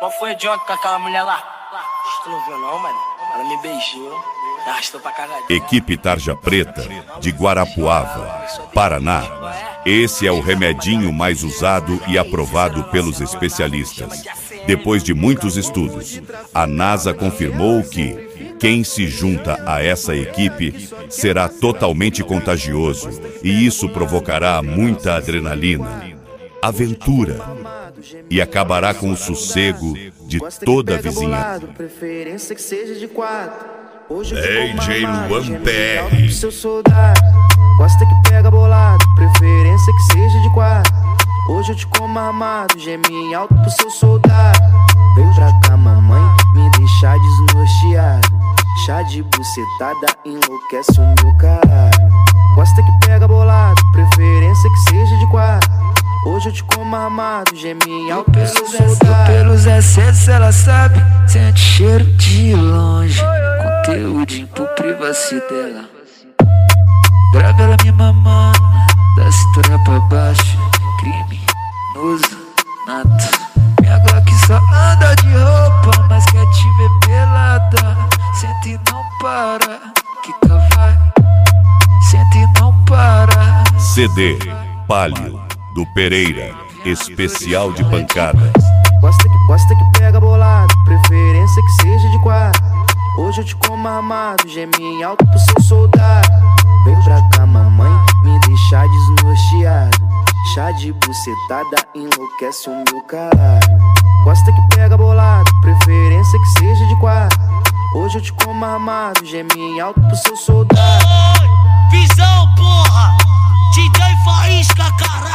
Qual foi de ontem com aquela mulher lá? Tu não viu não, mano? Ela me beijou, me arrastou pra casa dela. Equipe Tarja Preta, de Guarapuava, Paraná. Esse é o remedinho mais usado e aprovado pelos especialistas. Depois de muitos estudos, a NASA confirmou que quem se junta a essa equipe será totalmente contagioso e isso provocará muita adrenalina, aventura e acabará com o sossego de toda a vizinhança. Preferência que seja de 4. DJ Luan PR. Gosta que pega bolado, preferência que seja de 4. Hoje eu te como armado, geme alto pro seu soldado. Vem pra cá, mamãe, me deixar desnorteado. Chá de bucetada enlouquece o meu caralho. Gosta que pega bolado, preferência que seja de 4. Hoje eu te como armado, geme alto pro seu soldado. Pelos excessos ela sabe, sente cheiro de longe. Conteúdo pro privacidade dela. Grava ela me mamando, da cintura pra baixo. Criminoso, nato. Minha Glock só anda de roupa, mas quer te ver pelada. Senta e não para, quica vai. Senta e não para. CD Palio do Pereira, especial de pancada. Gosta que pega bolado, preferência que seja de 4. Hoje eu te como armado, geme alto pro seu soldado. Vem pra cá, mamãe, me deixar desnorteado. Chá de bucetada enlouquece o meu caralho. Gosta que pega bolado, preferência que seja de 4. Hoje eu te como armado, geme alto pro seu soldado. Visão, porra! DJ Faísca, caralho!